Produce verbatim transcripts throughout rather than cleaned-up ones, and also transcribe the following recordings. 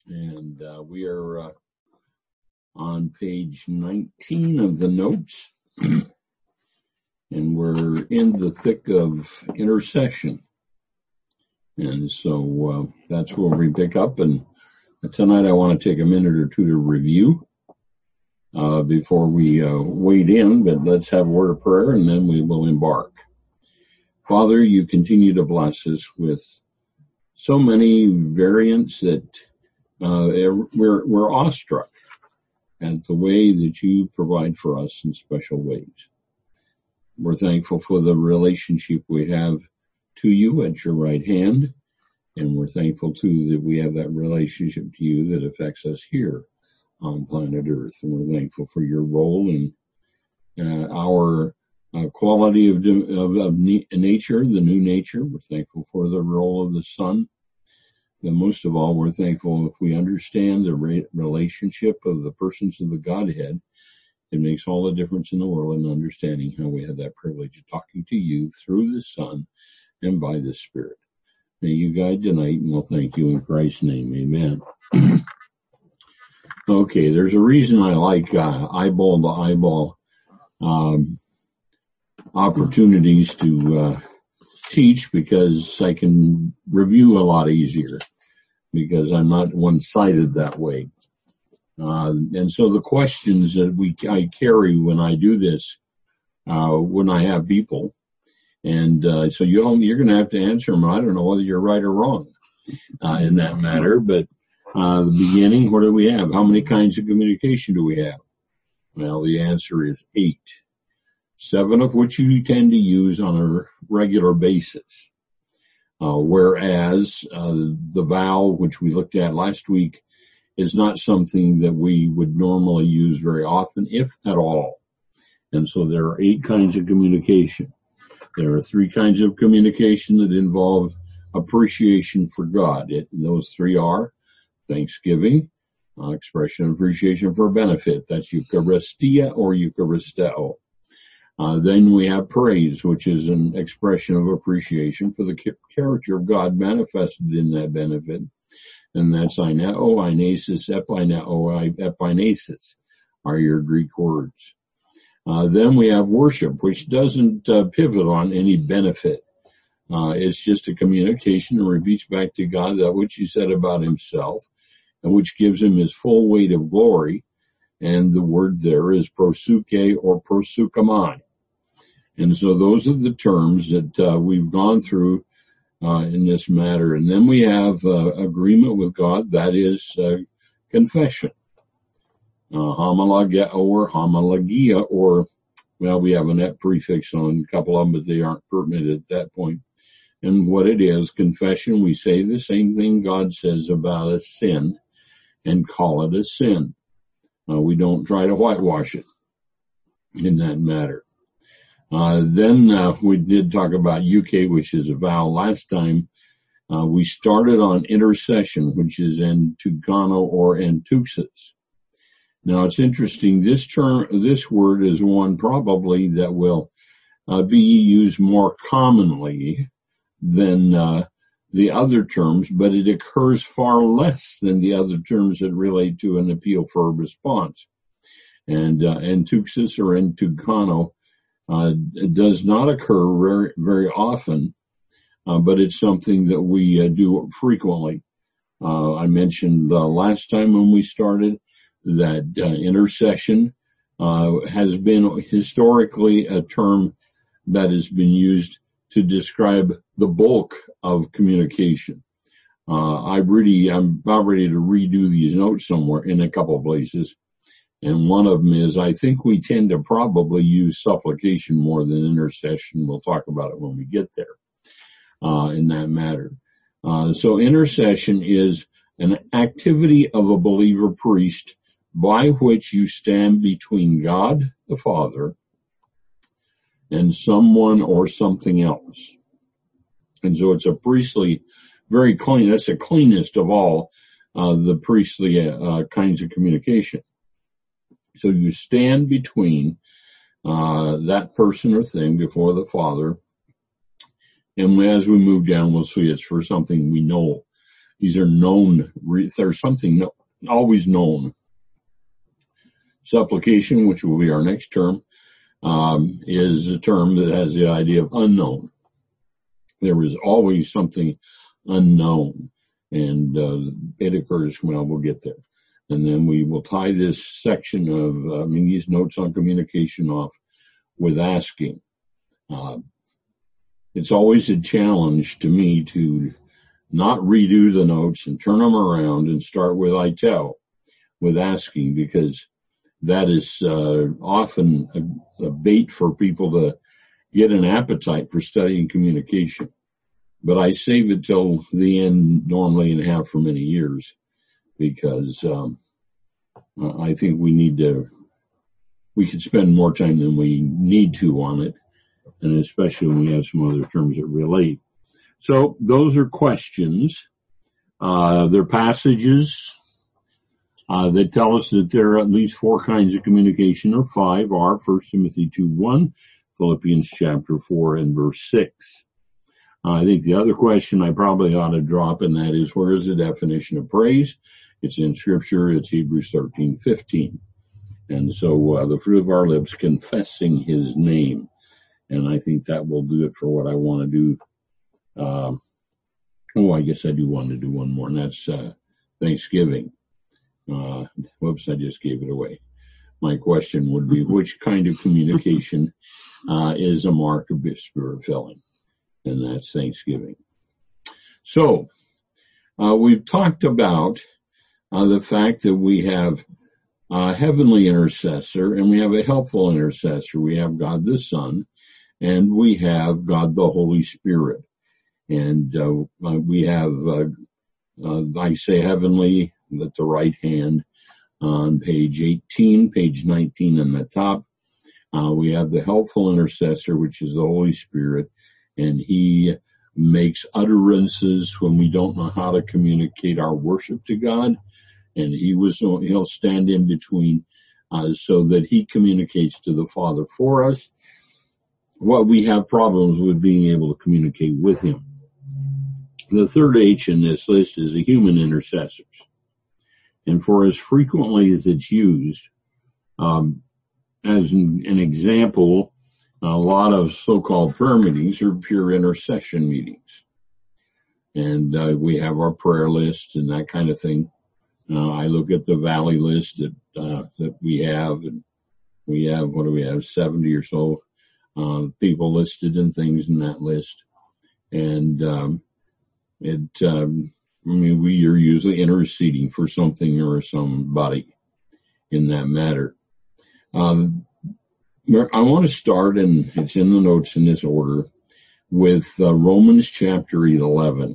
And uh, we are uh, on page nineteen of the notes, and we're in the thick of intercession. And so uh, that's where we pick up. And tonight I want to take a minute or two to review uh, before we uh, wade in, but let's have a word of prayer and then we will embark. Father, you continue to bless us with so many variants that uh, we're, we're awestruck at the way that you provide for us in special ways. We're thankful for the relationship we have to you at your right hand, and we're thankful too that we have that relationship to you that affects us here on planet Earth. And we're thankful for your role in uh, our uh, quality of, of, of nature, the new nature. We're thankful for the role of the sun. And most of all, we're thankful if we understand the re- relationship of the persons of the Godhead. It makes all the difference in the world in understanding how we have that privilege of talking to you through the Son and by the Spirit. May you guide tonight, and we'll thank you in Christ's name. Amen. Okay, there's a reason I like uh, eyeball to eyeball um, opportunities to uh, teach, because I can review a lot easier, because I'm not one-sided that way. Uh, and so the questions that we I carry when I do this, uh, when I have people, and uh, so you you're going to have to answer them. I don't know whether you're right or wrong uh, in that matter, but uh, the beginning, what do we have? How many kinds of communication do we have? Well, the answer is eight, seven of which you tend to use on a regular basis. Uh, whereas uh, the vowel, which we looked at last week, is not something that we would normally use very often, if at all. And so there are eight kinds of communication. There are three kinds of communication that involve appreciation for God. It, those three are thanksgiving, uh, expression of appreciation for benefit. That's Eucharistia or Eucharisteo. Uh, then we have praise, which is an expression of appreciation for the character of God manifested in that benefit. And that's aineo, einesis, epineo, epinesis are your Greek words. Uh, then we have worship, which doesn't uh, pivot on any benefit. Uh, it's just a communication and repeats back to God that which he said about himself, and which gives him his full weight of glory. And the word there is prosuke or prosukamai. And so those are the terms that uh, we've gone through uh, in this matter. And then we have uh, agreement with God, that is uh, confession. Uh, homologia or homologia, or, well, we have a net prefix on a couple of them, but they aren't pertinent at that point. And what it is, confession, we say the same thing God says about a sin and call it a sin. Uh, we don't try to whitewash it in that matter. Uh, then uh, we did talk about euche, which is a vowel last time. Uh, we started on intercession, which is entugano or entuxis. Now it's interesting, this term, this word is one probably that will uh, be used more commonly than uh, the other terms, but it occurs far less than the other terms that relate to an appeal for a response. And uh, entuxis or entugano Uh, it does not occur very, very often, uh, but it's something that we uh, do frequently. Uh, I mentioned uh, last time when we started that uh, intercession uh, has been historically a term that has been used to describe the bulk of communication. Uh, I really, I'm about ready to redo these notes somewhere in a couple of places. And one of them is, I think we tend to probably use supplication more than intercession. We'll talk about it when we get there, uh, in that matter. Uh, so intercession is an activity of a believer priest by which you stand between God the Father and someone or something else. And so it's a priestly, very clean, that's the cleanest of all uh, the priestly uh, kinds of communication. So you stand between uh, that person or thing before the Father, and as we move down, we'll see it's for something we know These are known, there's something always known. Supplication, which will be our next term, um, is a term that has the idea of unknown. There is always something unknown, and uh, it occurs, well, we'll get there. And then we will tie this section of uh, Mingy's notes on communication off with asking. Uh, it's always a challenge to me to not redo the notes and turn them around and start with I tell, with asking, because that is uh, often a, a bait for people to get an appetite for studying communication. But I save it till the end normally and have for many years, because um, I think we need to, we could spend more time than we need to on it, and especially when we have some other terms that relate. So those are questions. Uh, they're passages uh, that tell us that there are at least four kinds of communication, or five are First Timothy two one, Philippians chapter four, and verse six. Uh, I think the other question I probably ought to drop, and that is, where is the definition of praise? It's in Scripture. It's Hebrews thirteen fifteen. And so uh, the fruit of our lips, confessing his name. And I think that will do it for what I want to do. Uh, oh, I guess I do want to do one more, and that's uh, Thanksgiving. Uh, whoops, I just gave it away. My question would be, which kind of communication uh, is a mark of spirit filling? And that's Thanksgiving. So, uh, we've talked about uh, the fact that we have a heavenly intercessor and we have a helpful intercessor. We have God the Son and we have God the Holy Spirit. And uh, we have, uh, uh, I say heavenly at the right hand on page eighteen, page nineteen on the top. Uh, we have the helpful intercessor, which is the Holy Spirit. And he makes utterances when we don't know how to communicate our worship to God. And he was, he'll stand in between, uh, so that he communicates to the Father for us. What we have problems with being able to communicate with him. The third H in this list is the human intercessors. And for as frequently as it's used, um, as an, an example, a lot of so-called prayer meetings are pure intercession meetings. And uh, we have our prayer list and that kind of thing. Uh, I look at the Valley list that uh, that we have, and we have, what do we have, seventy or so uh, people listed and things in that list. And um, it, um, I mean, we are usually interceding for something or somebody in that matter. Um, I want to start, and it's in the notes in this order, with uh, Romans chapter eleven.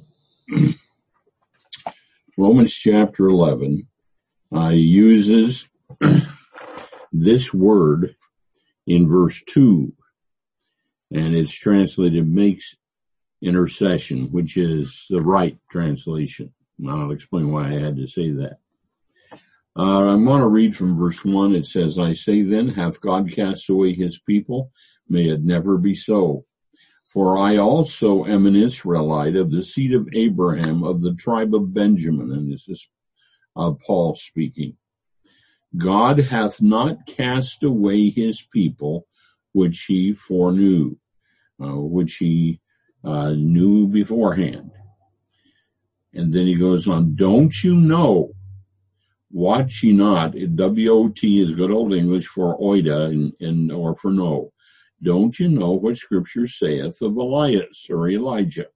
Romans chapter eleven uh, uses this word in verse two, and it's translated makes intercession, which is the right translation. I'll explain why I had to say that. Uh, I want to read from verse one. It says, I say then, hath God cast away his people? May it never be so. For I also am an Israelite of the seed of Abraham, of the tribe of Benjamin. And this is uh, Paul speaking. God hath not cast away his people, which he foreknew, uh, which he uh, knew beforehand. And then he goes on, don't you know? Watch ye not, W O T is good old English for oida and, and or for no. Don't you know what Scripture saith of Elias or Elijah?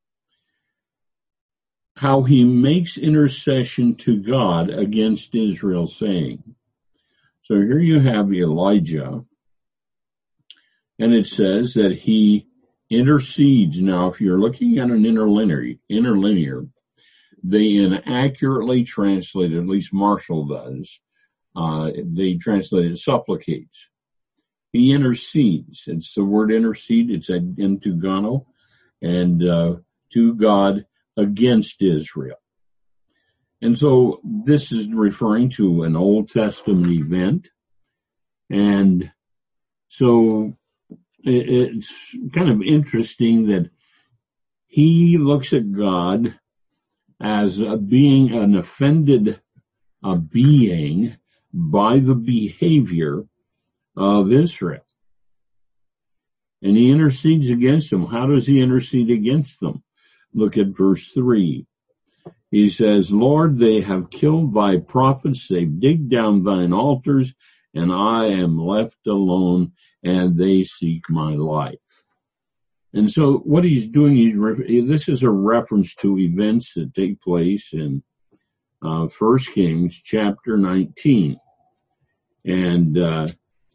How he makes intercession to God against Israel, saying. So here you have Elijah, and it says that he intercedes. Now, if you're looking at an interlinear, interlinear, they inaccurately translate, at least Marshall does, uh, they translate it supplicates. He intercedes. It's the word intercede. It's intugano, and uh, to God against Israel. And so this is referring to an Old Testament event. And so it's kind of interesting that he looks at God as uh, being an offended uh, being by the behavior of Israel. And he intercedes against them. How does he intercede against them? Look at verse three. He says, Lord, they have killed thy prophets, they've digged down thine altars, and I am left alone, and they seek my life. And so what he's doing, he's re- this is a reference to events that take place in uh, First Kings chapter nineteen. And uh,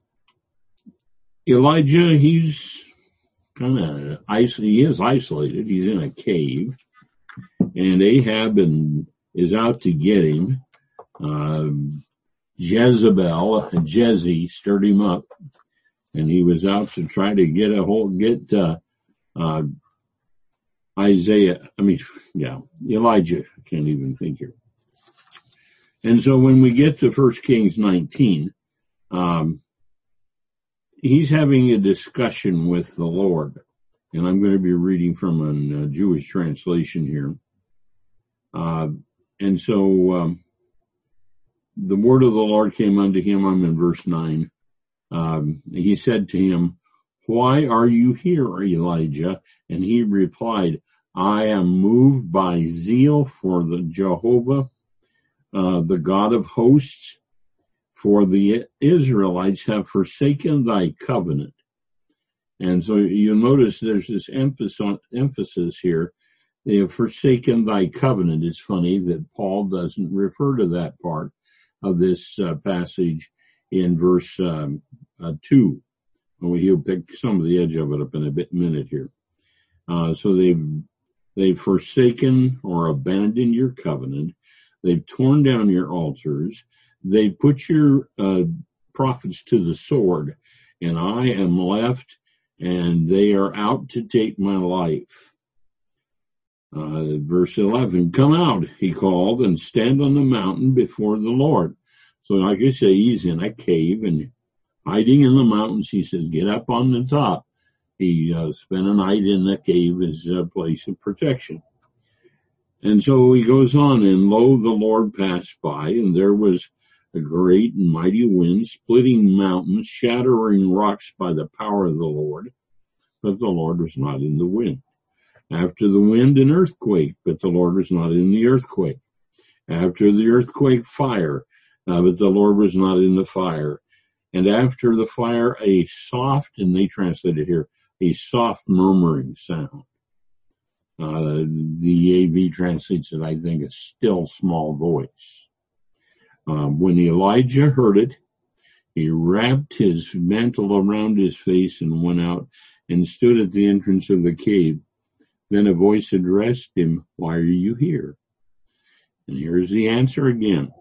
Elijah, he's kind of isolated. He is isolated. He's in a cave, and Ahab and, is out to get him. Uh, Jezebel, Jeze, stirred him up, and he was out to try to get a hold, get uh, uh, Isaiah. I mean, yeah, Elijah. I can't even think here. And so when we get to First Kings nineteen, um, he's having a discussion with the Lord, and I'm going to be reading from a uh, Jewish translation here. Uh, and so um, the word of the Lord came unto him. I'm in verse nine. Um, he said to him, why are you here, Elijah? And he replied, I am moved by zeal for the Jehovah, uh, the God of hosts, for the Israelites have forsaken thy covenant. And so you'll notice there's this emphasis, on, emphasis here. They have forsaken thy covenant. It's funny that Paul doesn't refer to that part of this uh, passage in verse um, uh, two. Well, he'll pick some of the edge of it up in a bit minute here. Uh, so they've they've forsaken or abandoned your covenant. They've torn down your altars. They put your uh, prophets to the sword, and I am left, and they are out to take my life. Uh, verse eleven, come out, he called, and stand on the mountain before the Lord. So like I say, he's in a cave and hiding in the mountains. He says, get up on the top. He uh, spent a night in the cave as a place of protection. And so he goes on, and lo, the Lord passed by, and there was a great and mighty wind, splitting mountains, shattering rocks by the power of the Lord. But the Lord was not in the wind. After the wind, an earthquake, but the Lord was not in the earthquake. After the earthquake, fire, uh, but the Lord was not in the fire. And after the fire, a soft, and they translate it here, a soft murmuring sound. Uh, the A V translates it, I think, a still small voice. Um, when Elijah heard it, he wrapped his mantle around his face and went out and stood at the entrance of the cave. Then a voice addressed him, why are you here? And here's the answer again.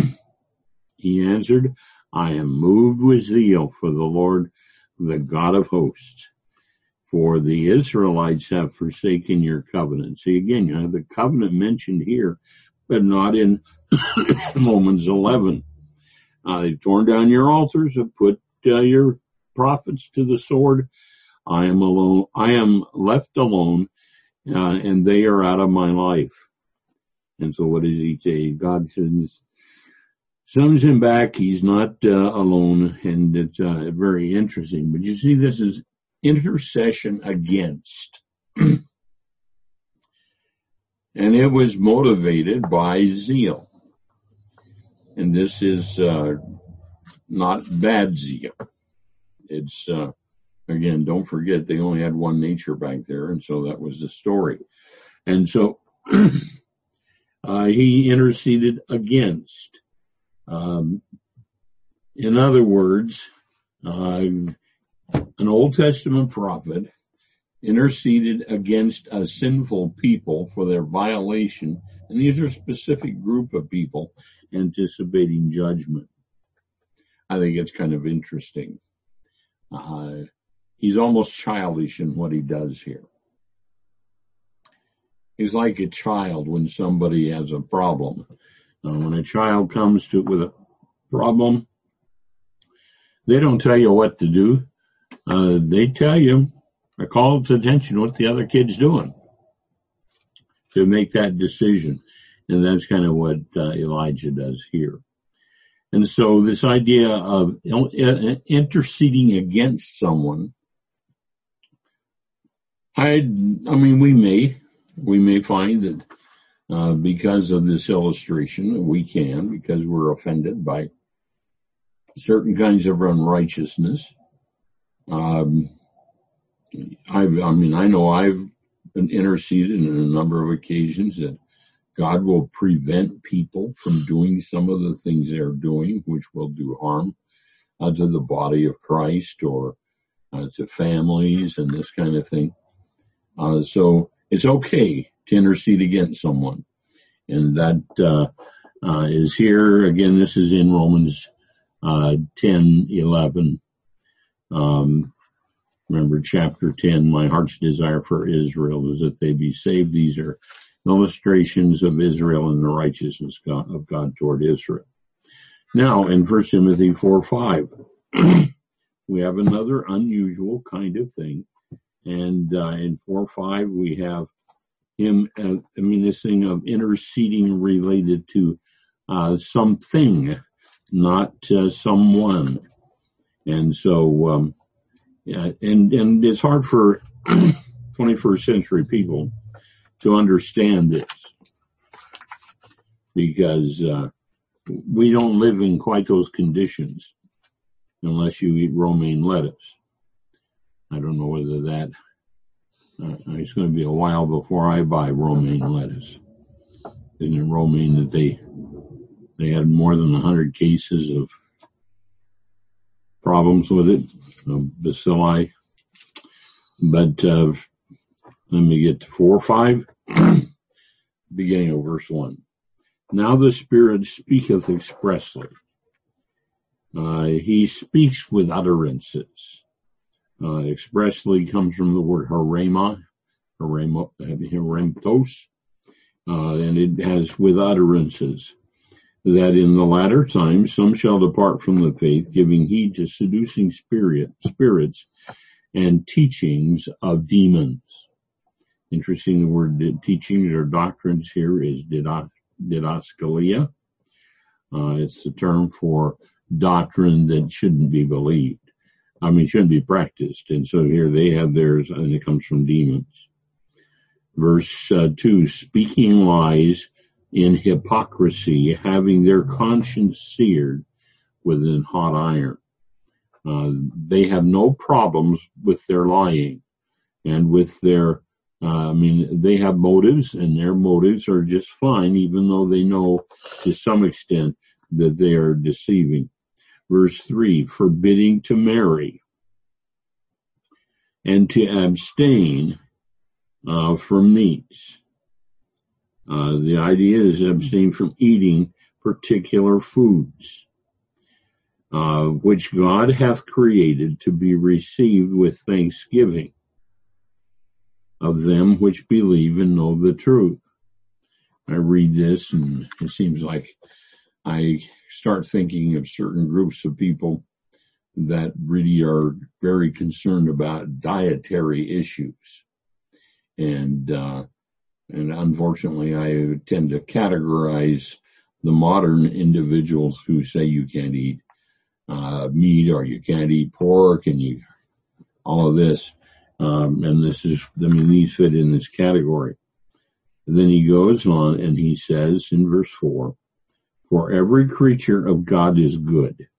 He answered, I am moved with zeal for the Lord, the God of hosts. For the Israelites have forsaken your covenant. See, again, you have the covenant mentioned here, but not in Romans eleven. Uh, they've torn down your altars, have put uh, your prophets to the sword. I am alone. I am left alone, uh, and they are out of my life. And so what does he say? God says, sums him back. He's not uh, alone, and it's uh, very interesting. But you see, this is intercession against. And it was motivated by zeal. And this is uh, not bad zeal. It's, uh, again, don't forget, they only had one nature back there, and so that was the story. And so uh, he interceded against. Um, in other words, uh, an Old Testament prophet interceded against a sinful people for their violation, and these are a specific group of people anticipating judgment. I think it's kind of interesting. Uh, he's almost childish in what he does here. He's like a child when somebody has a problem. Uh, when a child comes to with a problem, they don't tell you what to do. Uh, they tell you, or call to attention what the other kid's doing to make that decision. And that's kind of what uh, Elijah does here. And so this idea of interceding against someone, I, I mean, we may, we may find that uh, because of this illustration, we can, because we're offended by certain kinds of unrighteousness. Um, I've, I mean, I know I've interceded in a number of occasions that God will prevent people from doing some of the things they're doing, which will do harm uh, to the body of Christ or uh, to families and this kind of thing. Uh, so it's okay to intercede against someone. And that uh, uh, is here. Again, this is in Romans uh, ten eleven. Um, remember chapter ten, my heart's desire for Israel is that they be saved. These are illustrations of Israel and the righteousness of God toward Israel. Now, in First Timothy four five, we have another unusual kind of thing. And uh, in four five, we have him, uh, I mean, this thing of interceding related to uh, something, not uh, someone. And so, um, yeah, and, and it's hard for twenty-first century people to understand this because uh, we don't live in quite those conditions unless you eat romaine lettuce. I don't know whether that, uh, it's going to be a while before I buy romaine lettuce. Isn't it romaine that they, they had more than one hundred cases of problems with it, of bacilli? But uh, let me get to four or five, beginning of verse one. Now the Spirit speaketh expressly. Uh, he speaks with utterances. Uh, expressly comes from the word harema, harema, haremtos, uh, and it has with utterances. That in the latter times some shall depart from the faith, giving heed to seducing spirit, spirits and teachings of demons. Interesting, the word teachings or doctrines here is didaskalia. Uh, it's the term for doctrine that shouldn't be believed. I mean, shouldn't be practiced. And so here they have theirs, and it comes from demons. Verse uh, two, speaking lies in hypocrisy, having their conscience seared within hot iron. Uh, they have no problems with their lying and with their, uh, I mean, they have motives, and their motives are just fine, even though they know to some extent that they are deceiving. Verse three, forbidding to marry and to abstain uh, from meats. Uh, the idea is to abstain from eating particular foods, uh, which God hath created to be received with thanksgiving of them which believe and know the truth. I read this and it seems like I start thinking of certain groups of people that really are very concerned about dietary issues. And, uh, and unfortunately I tend to categorize the modern individuals who say you can't eat, uh, meat or you can't eat pork and you, all of this. Um, and this is, I mean, these fit in this category. And then he goes on and he says in verse four, for every creature of God is good.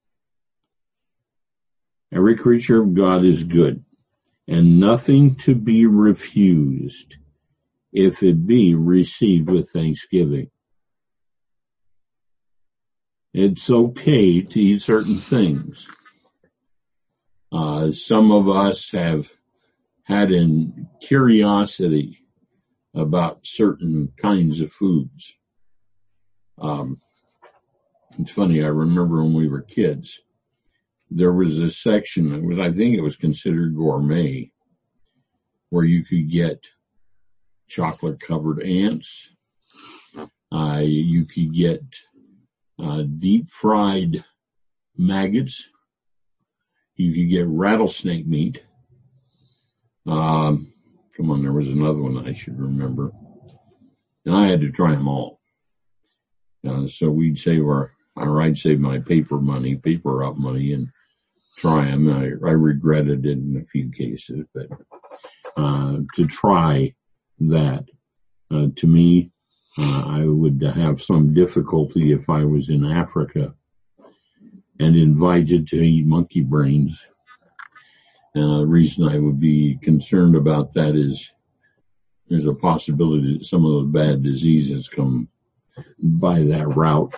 Every creature of God is good, and nothing to be refused if it be received with thanksgiving. It's okay to eat certain things. Uh, some of us have had in curiosity about certain kinds of foods. Um, it's funny, I remember when we were kids, there was a section that was, I think it was considered gourmet, where you could get chocolate covered ants. Uh, you could get uh, deep fried maggots. You could get rattlesnake meat. Um, come on, there was another one I should remember. And I had to try them all. Uh, so we'd save our, or I'd save my paper money, paper route money, and try them. I, I regretted it in a few cases, but uh, to try that, uh, to me, uh, I would have some difficulty if I was in Africa and invited to eat monkey brains. Uh, the reason I would be concerned about that is there's a possibility that some of those bad diseases come by that route,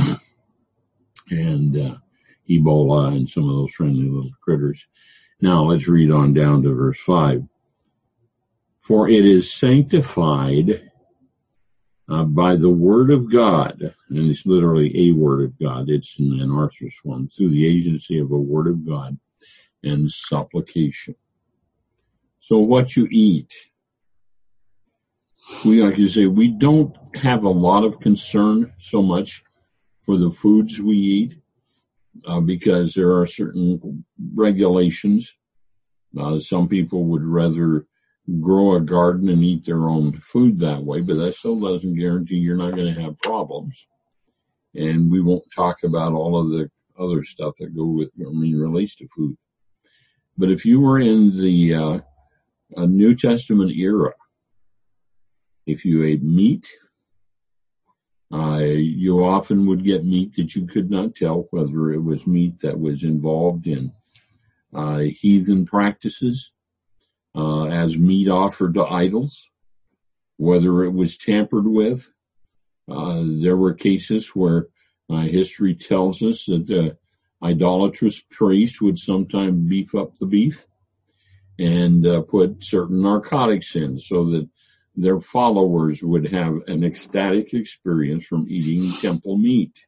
and uh, Ebola and some of those friendly little critters. Now let's read on down to verse five. For it is sanctified uh, by the word of God, and it's literally a word of God. It's in an arthrous form, through the agency of a word of God and supplication. So what you eat, we like to say we don't have a lot of concern so much for the foods we eat uh, because there are certain regulations. Uh, some people would rather grow a garden and eat their own food that way, but that still doesn't guarantee you're not going to have problems. And we won't talk about all of the other stuff that go with, I mean, relates to food. But if you were in the uh, a New Testament era, if you ate meat, uh, you often would get meat that you could not tell whether it was meat that was involved in uh, heathen practices, uh, as meat offered to idols, whether it was tampered with. Uh, there were cases where uh, history tells us that the idolatrous priest would sometimes beef up the beef and uh, put certain narcotics in so that their followers would have an ecstatic experience from eating temple meat.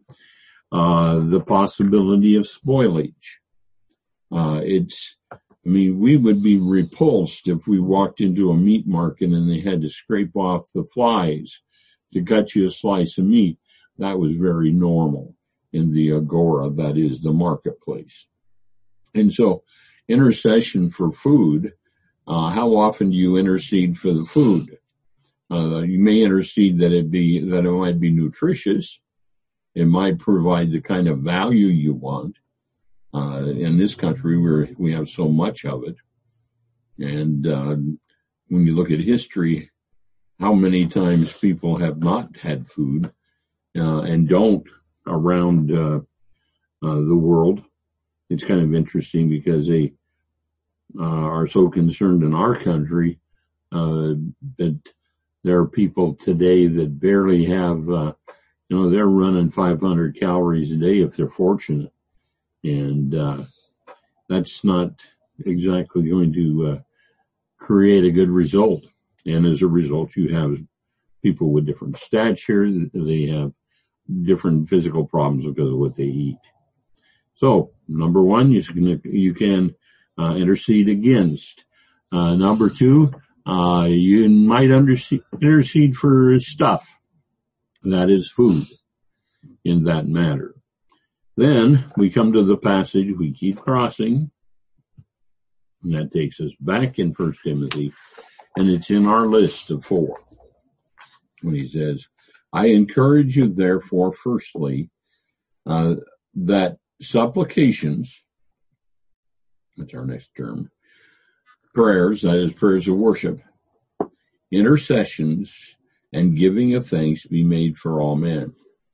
Uh, the possibility of spoilage. Uh, it's, I mean, we would be repulsed if we walked into a meat market and they had to scrape off the flies to cut you a slice of meat. That was very normal in the agora, that is the marketplace. And so intercession for food, Uh, how often do you intercede for the food? Uh, you may intercede that it be, that it might be nutritious. It might provide the kind of value you want. Uh, in this country, we're, we have so much of it. And, uh, when you look at history, how many times people have not had food, uh, and don't around, uh, uh, the world. It's kind of interesting because they, Uh, are so concerned in our country uh, that there are people today that barely have, uh, you know, they're running five hundred calories a day if they're fortunate. And uh, that's not exactly going to uh, create a good result. And as a result, you have people with different stature. They have different physical problems because of what they eat. So, number one, you can, you can Uh, intercede against. Uh, number two, uh, you might underse- intercede for stuff. That is food in that matter. Then we come to the passage, we keep crossing, and that takes us back in First Timothy, and it's in our list of four. When he says, I encourage you therefore, firstly, uh, that supplications, that's our next term, prayers, that is prayers of worship, intercessions, and giving of thanks be made for all men.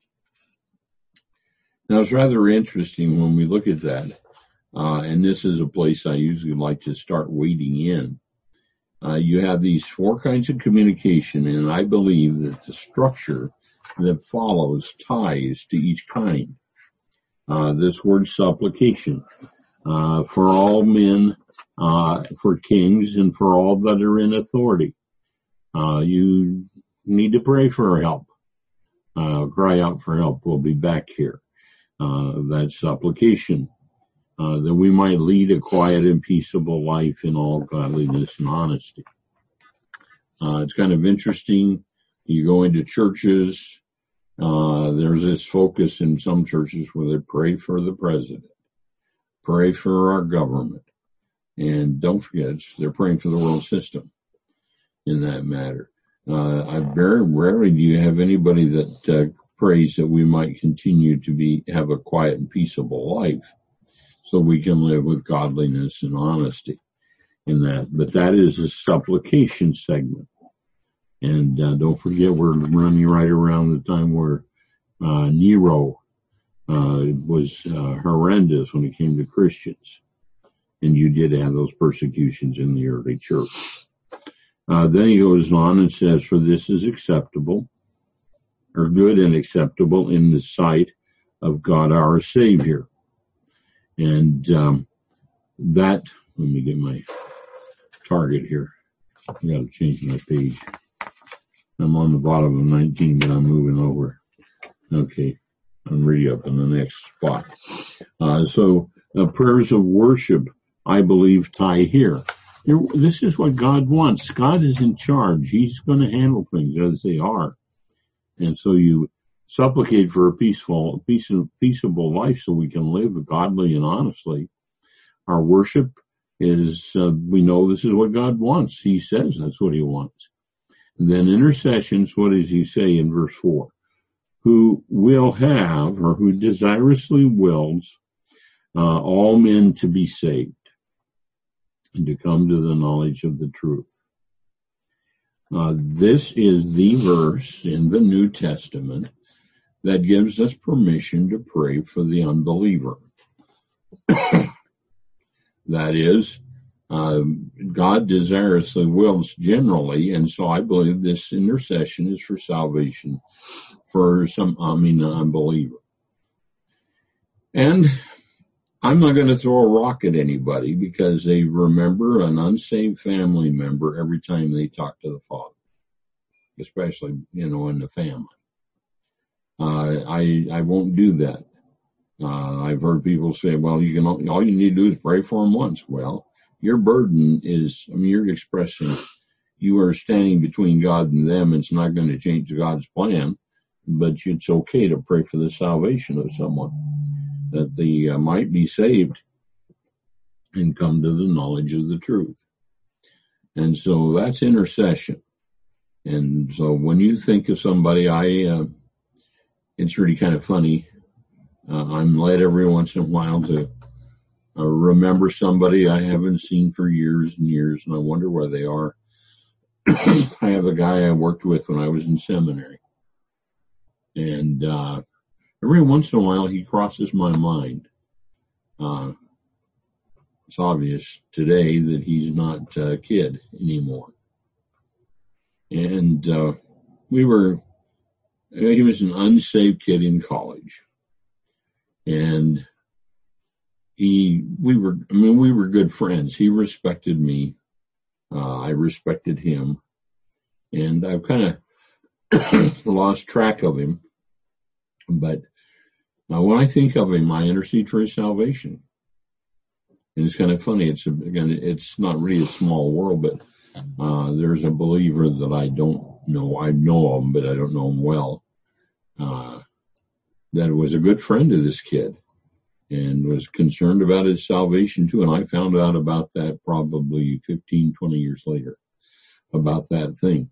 Now it's rather interesting when we look at that, uh, and this is a place I usually like to start wading in. Uh, you have these four kinds of communication, and I believe that the structure that follows ties to each kind. Uh, this word supplication. Uh, for all men, uh, for kings, and for all that are in authority. Uh, you need to pray for help. Uh, cry out for help. We'll be back here. Uh, that's supplication. Uh, that we might lead a quiet and peaceable life in all godliness and honesty. Uh, it's kind of interesting. You go into churches, uh, there's this focus in some churches where they pray for the president. Pray for our government. And don't forget, they're praying for the world system in that matter. Uh, I very rarely do you have anybody that uh, prays that we might continue to be have a quiet and peaceable life, so we can live with godliness and honesty in that. But that is a supplication segment. And uh, don't forget, we're running right around the time where uh, Nero uh, was uh, horrendous when it came to Christians. And you did have those persecutions in the early church. Uh, then he goes on and says, for this is acceptable, or good and acceptable in the sight of God our Savior. And um, that, let me get my target here. I got to change my page. I'm on the bottom of nineteen, but I'm moving over. Okay, I'm really up in the next spot. Uh, so uh, prayers of worship, I believe, tie here. here. This is what God wants. God is in charge. He's going to handle things as they are. And so you supplicate for a peaceful, peace, peaceable life so we can live godly and honestly. Our worship is, uh, we know this is what God wants. He says that's what he wants. And then intercessions, what does he say in verse four? Who will have, or who desirously wills, uh, all men to be saved and to come to the knowledge of the truth. Uh, this is the verse in the New Testament that gives us permission to pray for the unbeliever. That is, uh, God desirously wills generally, and so I believe this intercession is for salvation for some, I mean, unbeliever. And I'm not going to throw a rock at anybody because they remember an unsaved family member every time they talk to the Father, especially, you know, in the family. Uh, I, I won't do that. Uh, I've heard people say, well, you can, all you need to do is pray for them once. Well, your burden is, I mean, you're expressing, you are standing between God and them. It's not going to change God's plan, but it's okay to pray for the salvation of someone, that they uh, might be saved and come to the knowledge of the truth. And so that's intercession. And so when you think of somebody, I, uh, it's really kind of funny. Uh, I'm led every once in a while to uh, remember somebody I haven't seen for years and years, and I wonder where they are. I have a guy I worked with when I was in seminary. And uh, every once in a while he crosses my mind. Uh, it's obvious today that he's not a kid anymore. And uh, we were, he was an unsaved kid in college. And he, we were, I mean, we were good friends. He respected me. Uh, I respected him. And I've kind of lost track of him. But uh, when I think of him, I intercede for his salvation. And it's kind of funny. It's, a, again, it's not really a small world, but uh, there's a believer that I don't know. I know him, but I don't know him well. Uh, that was a good friend of this kid and was concerned about his salvation too. And I found out about that probably fifteen, twenty years later, about that thing.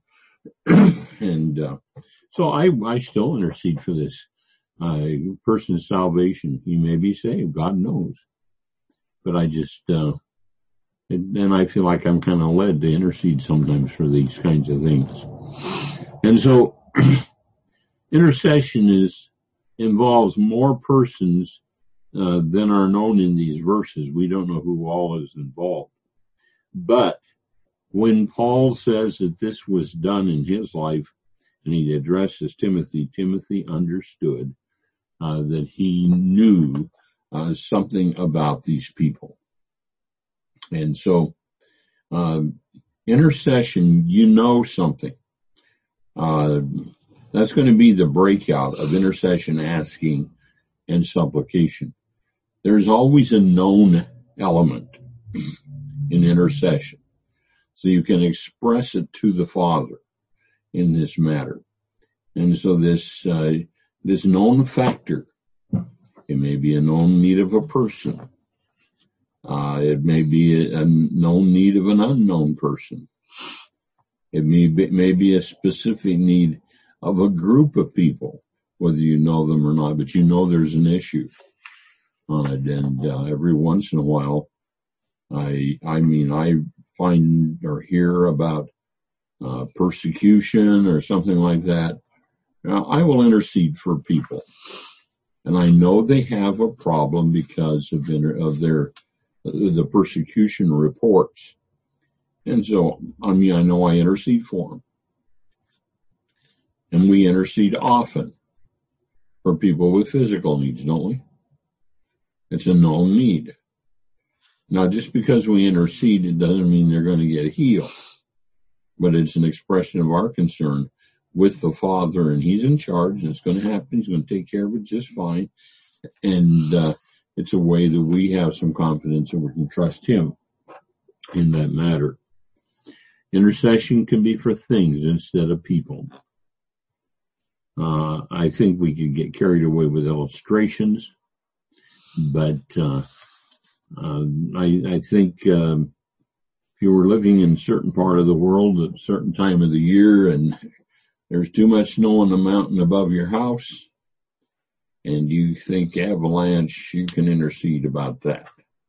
and uh, so I, I still intercede for this uh, person's salvation. He may be saved, God knows. But I just, uh, and, and I feel like I'm kind of led to intercede sometimes for these kinds of things. And so intercession is, involves more persons uh, than are known in these verses. We don't know who all is involved. But when Paul says that this was done in his life, and he addresses Timothy, Timothy understood uh, that he knew uh, something about these people. And so um, intercession, you know something. Uh, That's going to be the breakout of intercession, asking, and supplication. There's always a known element in intercession. So you can express it to the Father in this matter. And so this, uh, this known factor, it may be a known need of a person. Uh, it may be a, a known need of an unknown person. It may be, may be a specific need of a group of people whether you know them or not, but you know there's an issue on it. And uh, every once in a while, I, I mean, I find or hear about uh, persecution or something like that. Now, I will intercede for people, and I know they have a problem because of, inter- of their the persecution reports. And so, I mean, I know I intercede for them. And we intercede often for people with physical needs, don't we? It's a known need. Now, just because we intercede, it doesn't mean they're going to get healed. But it's an expression of our concern with the Father, and He's in charge, and it's going to happen. He's going to take care of it just fine. And uh, it's a way that we have some confidence and we can trust Him in that matter. Intercession can be for things instead of people. Uh, I think we can get carried away with illustrations, but uh, uh, I, I think um, if you were living in a certain part of the world at a certain time of the year and there's too much snow on the mountain above your house and you think avalanche, you can intercede about that.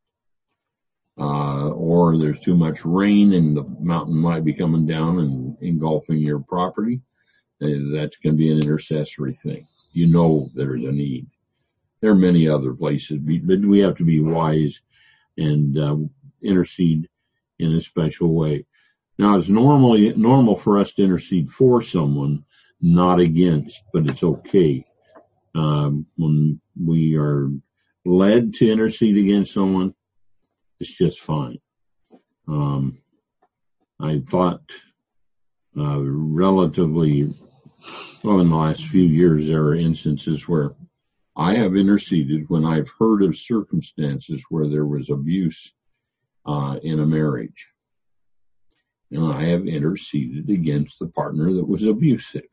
Uh, or there's too much rain and the mountain might be coming down and engulfing your property. That's going to be an intercessory thing. You know there's a need. There are many other places, but we have to be wise and uh, intercede in a special way. Now, it's normally normal for us to intercede for someone, not against, but it's okay. Um, when we are led to intercede against someone, it's just fine. Um, I thought uh, relatively, well, in the last few years, there are instances where I have interceded when I've heard of circumstances where there was abuse uh, in a marriage. And I have interceded against the partner that was abusive.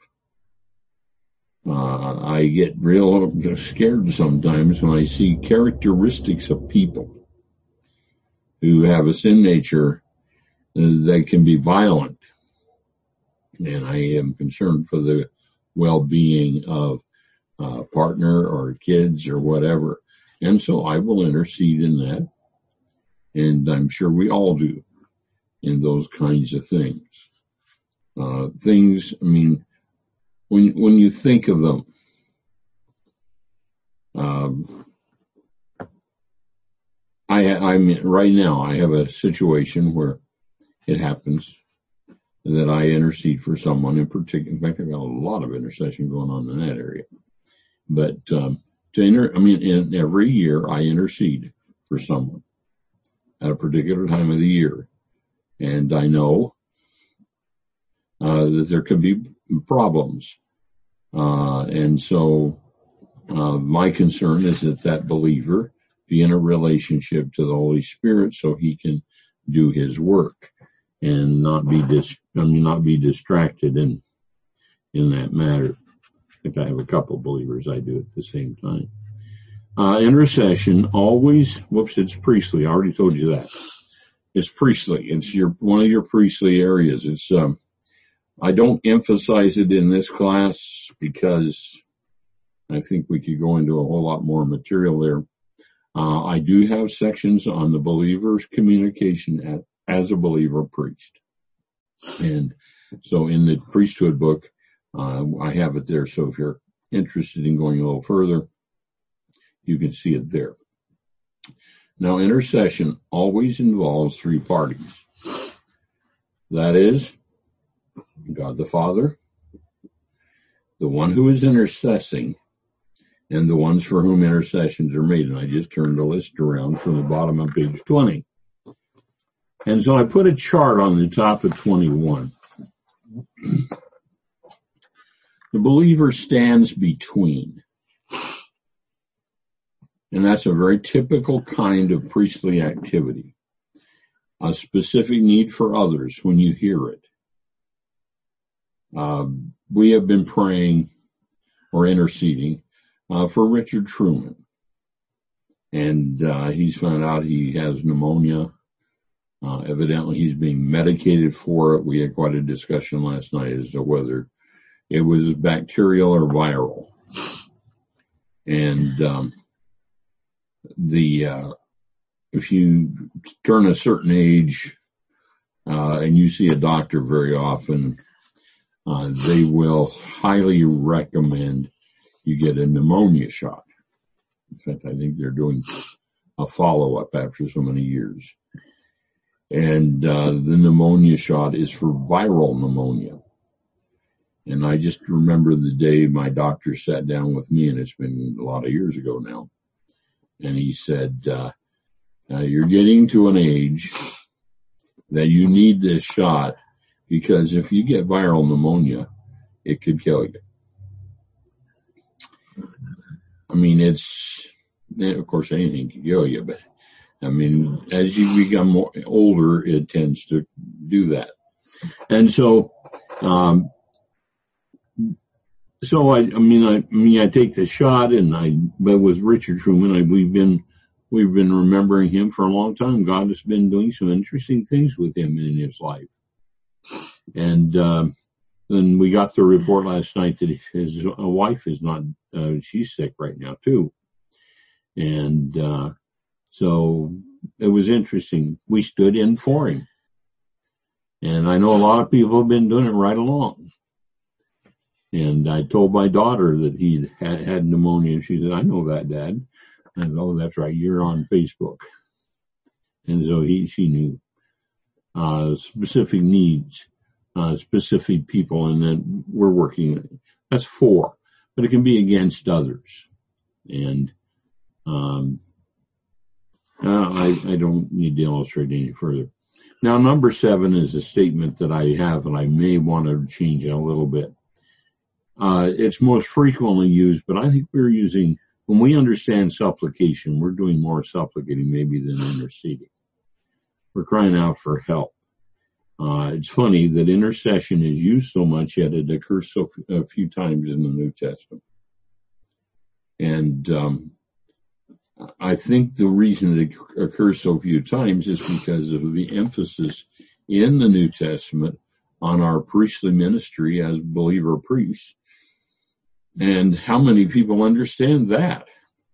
Uh, I get real scared sometimes when I see characteristics of people who have a sin nature that can be violent. And I am concerned for the well-being of a partner or kids or whatever. And so I will intercede in that. And I'm sure we all do in those kinds of things. Uh, things, I mean, when, when you think of them, um, I, I'm right now, I have a situation where it happens that I intercede for someone in particular. In fact, I've got a lot of intercession going on in that area. But um, to inter, I mean, in every year I intercede for someone at a particular time of the year, and I know uh, that there could be problems, uh, and so uh, my concern is that that believer be in a relationship to the Holy Spirit so he can do his work and not be dis- I mean, not be distracted in in that matter. If I have a couple of believers, I do at the same time. Uh, intercession always, whoops, it's priestly. I already told you that. It's priestly. It's your one of your priestly areas. It's um, I don't emphasize it in this class because I think we could go into a whole lot more material there. Uh, I do have sections on the believer's communication at, as a believer priest. And so in the priesthood book, uh, I have it there. So if you're interested in going a little further, you can see it there. Now, intercession always involves three parties. That is, God the Father, the one who is intercessing, and the ones for whom intercessions are made. And I just turned the list around from the bottom of page twenty. And so I put a chart on the top of twenty-one. The believer stands between. And that's a very typical kind of priestly activity. A specific need for others when you hear it. Uh, we have been praying or interceding uh, for Richard Truman. And uh, he's found out he has pneumonia. Uh, evidently, he's being medicated for it. We had quite a discussion last night as to whether it was bacterial or viral. And um, the uh, if you turn a certain age uh, and you see a doctor very often, uh, they will highly recommend you get a pneumonia shot. In fact, I think they're doing a follow-up after so many years. And uh, the pneumonia shot is for viral pneumonia. And I just remember the day my doctor sat down with me, and it's been a lot of years ago now. And he said, uh, uh, you're getting to an age that you need this shot because if you get viral pneumonia, it could kill you. I mean, it's, of course, anything can kill you, but I mean, as you become more older, it tends to do that. And so, um, so I, I mean, I, I mean, I take the shot, and I, but with Richard Trueman, I, we've been, we've been remembering him for a long time. God has been doing some interesting things with him in his life. And, um, then we got the report last night that his wife is not, uh, she's sick right now too. And, uh, so it was interesting. We stood in for him. And I know a lot of people have been doing it right along. And I told my daughter that he had, had pneumonia, and she said, I know that, Dad. I said, oh, that's right, you're on Facebook. And so he, she knew, uh, specific needs, uh, specific people, and then we're working, that's four, but it can be against others. And, um, uh, I, I don't need to illustrate any further. Now, number seven is a statement that I have, and I may want to change it a little bit. Uh, it's most frequently used, but I think we're using, when we understand supplication, we're doing more supplicating maybe than interceding. We're crying out for help. Uh, it's funny that intercession is used so much, yet it occurs so f- a few times in the New Testament. And um, I think the reason it occurs so few times is because of the emphasis in the New Testament on our priestly ministry as believer priests. And how many people understand that?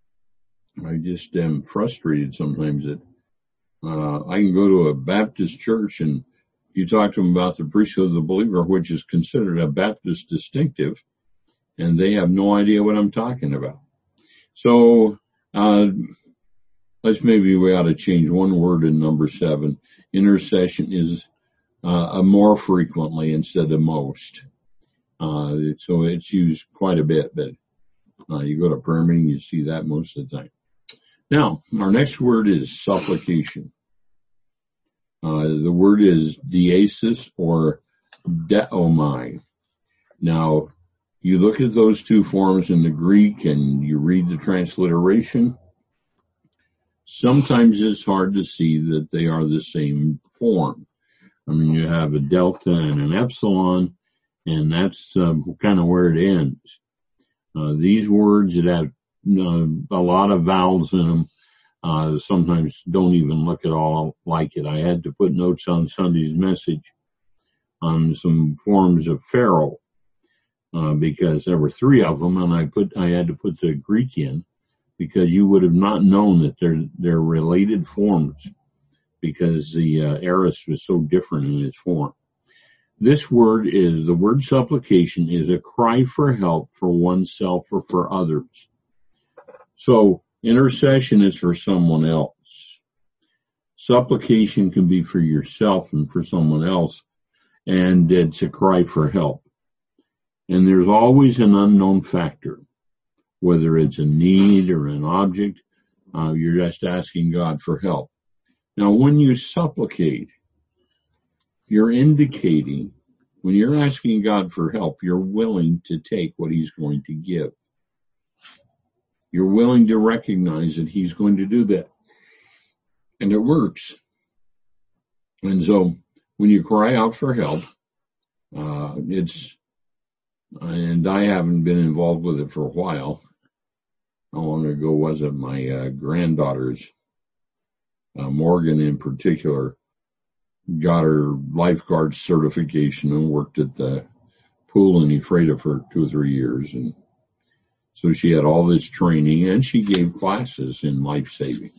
I just am frustrated sometimes that uh, I can go to a Baptist church and you talk to them about the priesthood of the believer, which is considered a Baptist distinctive, and they have no idea what I'm talking about. So uh let's maybe we ought to change one word in number seven. Intercession is uh, a more frequently instead of most. Uh, so it's used quite a bit, but uh, you go to prayer meeting, you see that most of the time. Now, our next word is supplication. Uh, the word is diesis or deomai. Now, you look at those two forms in the Greek and you read the transliteration. Sometimes it's hard to see that they are the same form. I mean, you have a delta and an epsilon, and that's uh, kind of where it ends. Uh, these words that have uh, a lot of vowels in them, uh, sometimes don't even look at all like it. I had to put notes on Sunday's message on some forms of Pharaoh, uh, because there were three of them, and I put, I had to put the Greek in because you would have not known that they're, they're related forms because the uh, aorist was so different in its form. This word is, the word supplication is a cry for help for oneself or for others. So intercession is for someone else. Supplication can be for yourself and for someone else, and it's a cry for help. And there's always an unknown factor, whether it's a need or an object. Uh, you're just asking God for help. Now, when you supplicate, you're indicating, when you're asking God for help, you're willing to take what he's going to give. You're willing to recognize that he's going to do that. And it works. And so when you cry out for help, uh, it's, and I haven't been involved with it for a while. How long ago was it? My uh, granddaughters, uh, Morgan in particular, got her lifeguard certification and worked at the pool in Ephrata for two or three years. And So she had all this training, and she gave classes in life saving.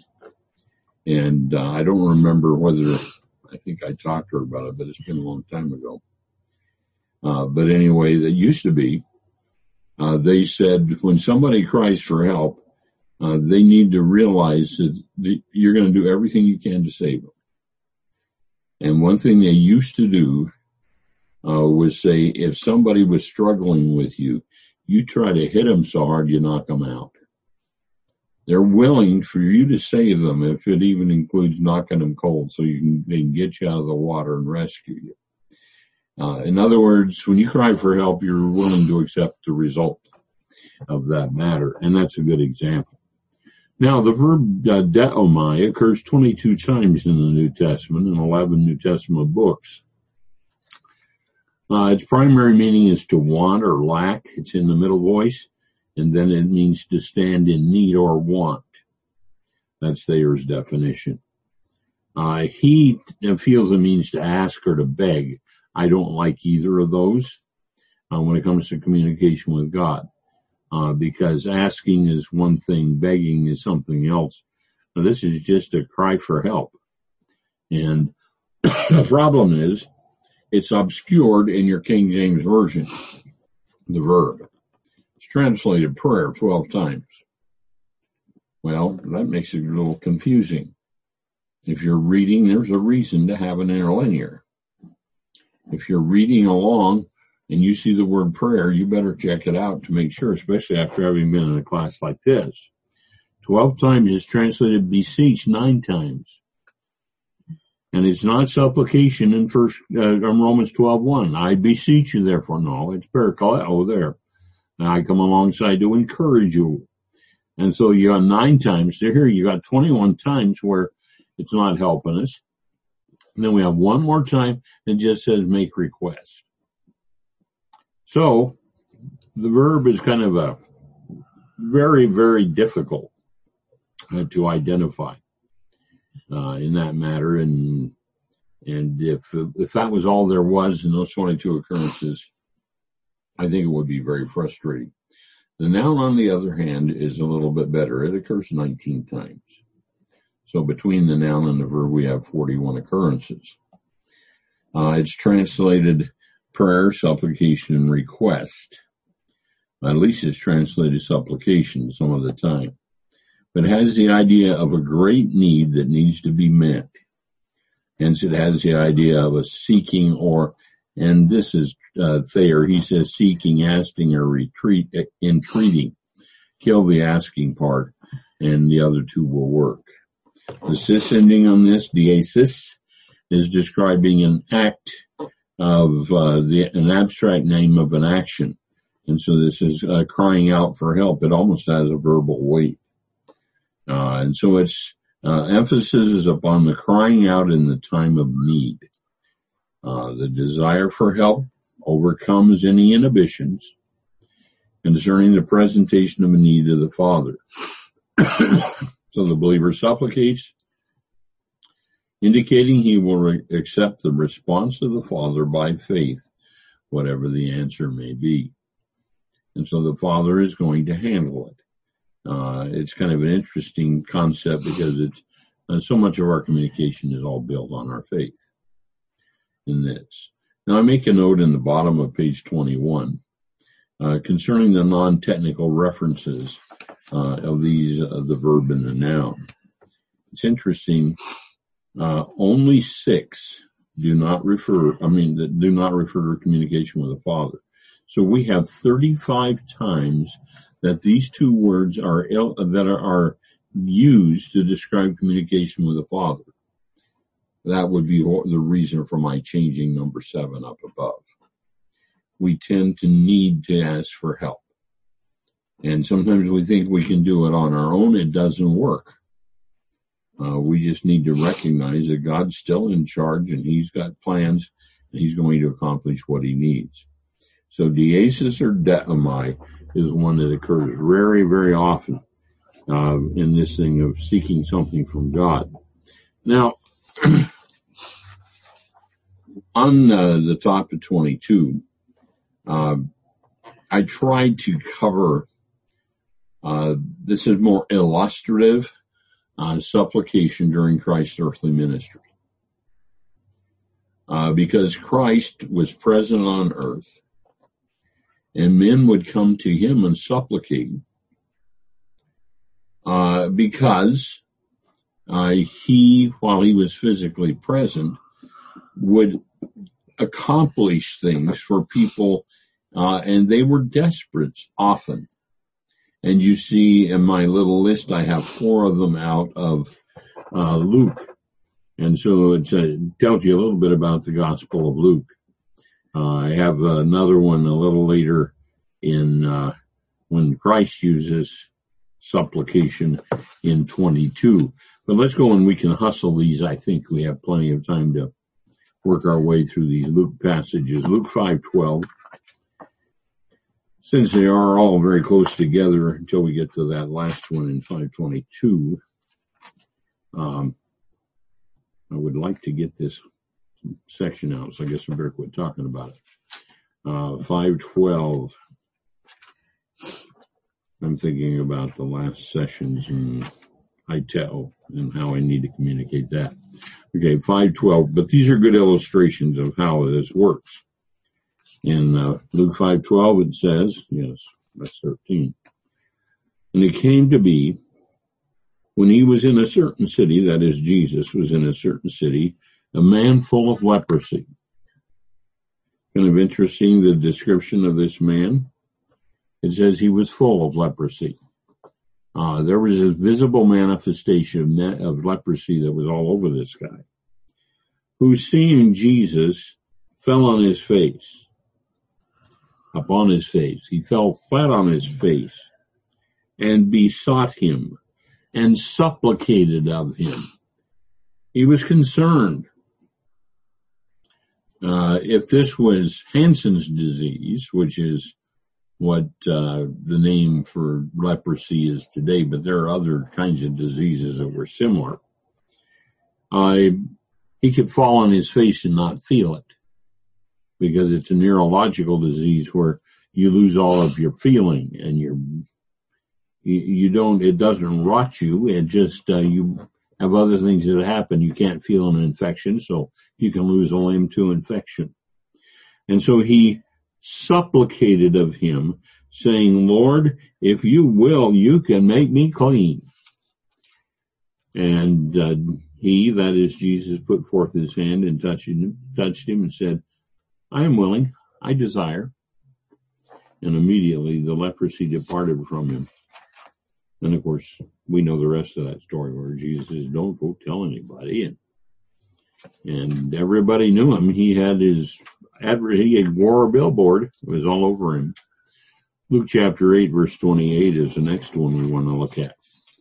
And uh, I don't remember whether, I think I talked to her about it, but it's been a long time ago. Uh, but anyway, that used to be, uh, they said when somebody cries for help, uh, they need to realize that the, you're going to do everything you can to save them. And one thing they used to do uh, was say, if somebody was struggling with you, you try to hit them so hard you knock them out. They're willing for you to save them if it even includes knocking them cold so you can, they can get you out of the water and rescue you. Uh, in other words, when you cry for help, you're willing to accept the result of that matter, and that's a good example. Now, the verb uh, deomai occurs twenty-two times in the New Testament in eleven New Testament books. Uh, its primary meaning is to want or lack. It's in the middle voice, and then it means to stand in need or want. That's Thayer's definition. Uh, he feels it means to ask or to beg. I don't like either of those uh, when it comes to communication with God, uh, because asking is one thing, begging is something else. Now, this is just a cry for help. And the problem is, it's obscured in your King James Version, the verb. It's translated prayer twelve times. Well, that makes it a little confusing. If you're reading, there's a reason to have an interlinear. If you're reading along and you see the word prayer, you better check it out to make sure, especially after having been in a class like this. Twelve times is translated beseech nine times. And it's not supplication in first uh, Romans twelve one. I beseech you, therefore. No, it's parakaleo there. And I come alongside to encourage you. And so you got nine times. So here you got twenty-one times where it's not helping us. And then we have one more time that just says make request. So the verb is kind of a very, very difficult uh, to identify. Uh, in that matter, and and if if that was all there was in those twenty-two occurrences, I think it would be very frustrating. The noun, on the other hand, is a little bit better. It occurs nineteen times. So between the noun and the verb, we have forty-one occurrences. Uh, it's translated prayer, supplication, and request. At least it's translated supplication some of the time. But it has the idea of a great need that needs to be met. Hence, it has the idea of a seeking or, and this is uh, Thayer, he says seeking, asking, or retreat, entreating. Kill the asking part, and the other two will work. The cis ending on this, diesis, is describing an act of uh, the an abstract name of an action. And so this is uh, crying out for help. It almost has a verbal weight. Uh, and so its uh, emphasis is upon the crying out in the time of need. Uh, the desire for help overcomes any inhibitions concerning the presentation of a need to the Father. So the believer supplicates, indicating he will re- accept the response of the Father by faith, whatever the answer may be. And so the Father is going to handle it. Uh, it's kind of an interesting concept because it's uh, so much of our communication is all built on our faith in this. Now I make a note in the bottom of page twenty-one uh, concerning the non-technical references uh, of these, uh, the verb and the noun. It's interesting. Uh, only six do not refer, I mean, that do not refer to communication with the Father. So we have thirty-five times that these two words are that are used to describe communication with the Father. That would be the reason for my changing number seven up above. We tend to need to ask for help. And sometimes we think we can do it on our own. It doesn't work. Uh, we just need to recognize that God's still in charge and He's got plans and He's going to accomplish what He needs. So diesis or deomai is one that occurs very, very often uh, in this thing of seeking something from God. Now, on uh, the top of twenty-two, uh, I tried to cover Uh, this is more illustrative uh, supplication during Christ's earthly ministry. Uh, because Christ was present on earth, and men would come to him and supplicate, uh, because uh, he, while he was physically present, would accomplish things for people, uh, and they were desperate often. And you see in my little list, I have four of them out of uh, Luke. And so it uh, tells you a little bit about the Gospel of Luke. Uh, I have another one a little later in uh, when Christ uses supplication in twenty-two. But let's go and we can hustle these. I think we have plenty of time to work our way through these Luke passages. Luke five twelve. Since they are all very close together until we get to that last one in five twenty-two, um, I would like to get this section out, so I guess I better quit talking about it. Uh, five twelve. I'm thinking about the last sessions in I tell and how I need to communicate that. Okay, five twelve, but these are good illustrations of how this works. In uh, Luke five twelve it says, yes, that's thirteen. And it came to be, when he was in a certain city, that is, Jesus was in a certain city, a man full of leprosy. Kind of interesting, the description of this man. It says he was full of leprosy. Uh, there was a visible manifestation of, of leprosy that was all over this guy, who, seeing Jesus, fell on his face, upon his face. He fell flat on his face and besought him and supplicated of him. He was concerned. Uh, if this was Hansen's disease, which is what uh, the name for leprosy is today, but there are other kinds of diseases that were similar, uh, he could fall on his face and not feel it, because it's a neurological disease where you lose all of your feeling and your You, you don't, it doesn't rot you. It just, uh, you have other things that happen. You can't feel an infection, so you can lose a limb to infection. And so he supplicated of him, saying, Lord, if you will, you can make me clean. And uh, he, that is Jesus, put forth his hand and touched him, touched him and said, I am willing, I desire. And immediately the leprosy departed from him. And of course, we know the rest of that story where Jesus says, don't go tell anybody. And, and everybody knew him. He had his, he wore a billboard. It was all over him. Luke chapter eight, verse twenty-eight is the next one we want to look at.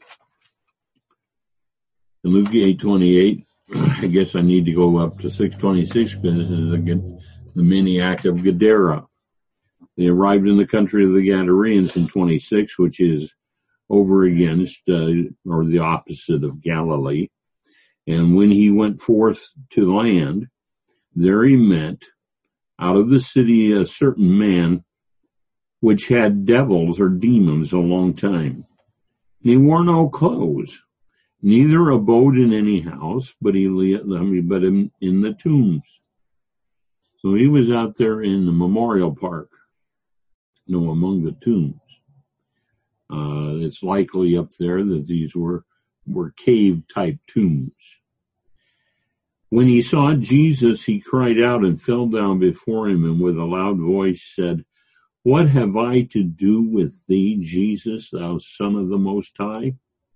In Luke eight twenty-eight, I guess I need to go up to six twenty-six because this is again the maniac of Gadara. They arrived in the country of the Gadareans in twenty-six, which is over against, uh, or the opposite of Galilee. And when he went forth to land, there he met out of the city a certain man which had devils or demons a long time. And he wore no clothes, neither abode in any house, but he, I mean, but in, in the tombs. So he was out there in the memorial park, you know, among the tombs. Uh, it's likely up there that these were, were cave-type tombs. When he saw Jesus, he cried out and fell down before him, and with a loud voice said, What have I to do with thee, Jesus, thou Son of the Most High?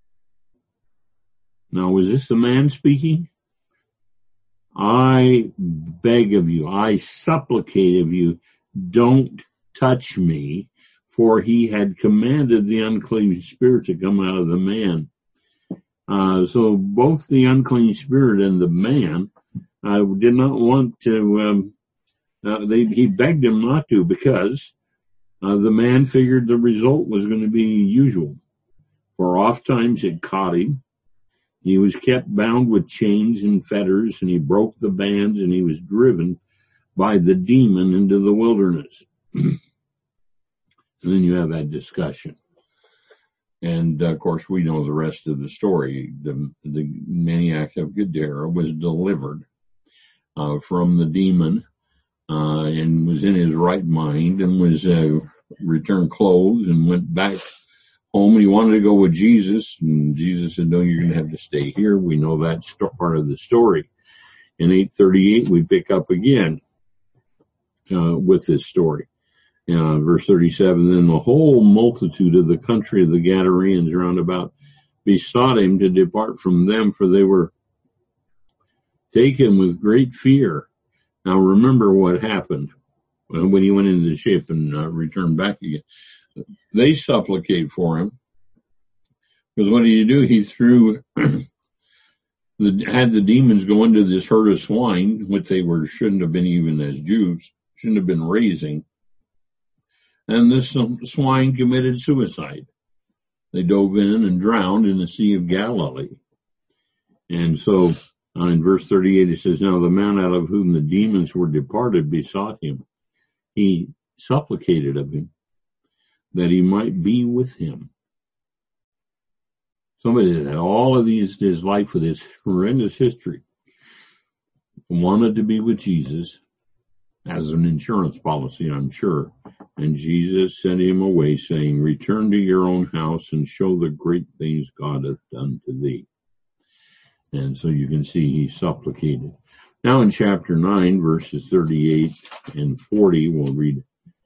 Now, was this the man speaking? I beg of you, I supplicate of you, don't touch me. For he had commanded the unclean spirit to come out of the man. Uh, so both the unclean spirit and the man uh, did not want to, um, uh, they, he begged him not to, because uh, the man figured the result was going to be usual. For oft times it caught him. He was kept bound with chains and fetters, and he broke the bands, and he was driven by the demon into the wilderness. And then you have that discussion. And, uh, of course, we know the rest of the story. The, the maniac of Gadara was delivered uh, from the demon uh, and was in his right mind and was uh, returned clothes and went back home. He wanted to go with Jesus, and Jesus said, no, you're going to have to stay here. We know that st- part of the story. In eight thirty-eight, we pick up again uh, with this story. Uh, verse thirty-seven, then the whole multitude of the country of the Gadarenes round about besought him to depart from them, for they were taken with great fear. Now remember what happened when he went into the ship and uh, returned back again. They supplicated for him, because what did he do? He threw, the, had the demons go into this herd of swine, which they were shouldn't have been even as Jews, shouldn't have been raising. And this swine committed suicide. They dove in and drowned in the Sea of Galilee. And so uh, in verse thirty-eight, it says, now the man out of whom the demons were departed besought him. He supplicated of him that he might be with him. Somebody that had all of these, his life with this horrendous history, wanted to be with Jesus as an insurance policy, I'm sure. And Jesus sent him away, saying, return to your own house and show the great things God hath done to thee. And so you can see he supplicated. Now in chapter nine, verses thirty-eight and forty, we'll read.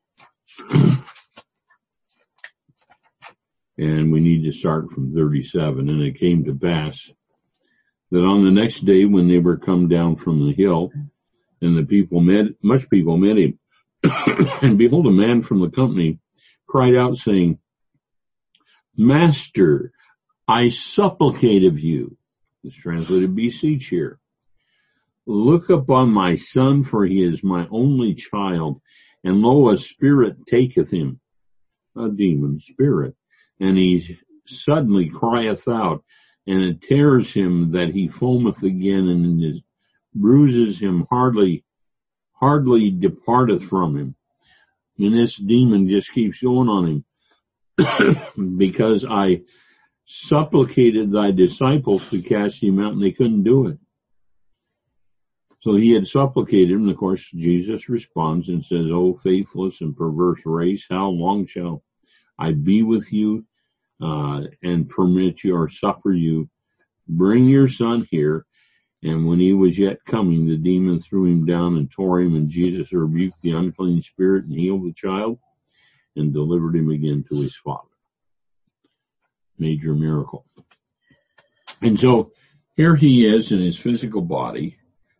And we need to start from thirty-seven. And it came to pass that on the next day, when they were come down from the hill, and the people met, much people met him, and behold, a man from the company cried out, saying, Master, I supplicate of you. It's translated beseech here. Look upon my son, for he is my only child, and lo, a spirit taketh him, a demon spirit, and he suddenly crieth out, and it tears him that he foameth again, and it bruises him, hardly, hardly departeth from him. And this demon just keeps going on him, because I supplicated thy disciples to cast him out, and they couldn't do it. So he had supplicated him, and of course Jesus responds and says, O faithless and perverse race, how long shall I be with you uh, and permit you or suffer you? Bring your son here. And when he was yet coming, the demon threw him down and tore him, and Jesus rebuked the unclean spirit and healed the child and delivered him again to his father. Major miracle. And so here he is in his physical body,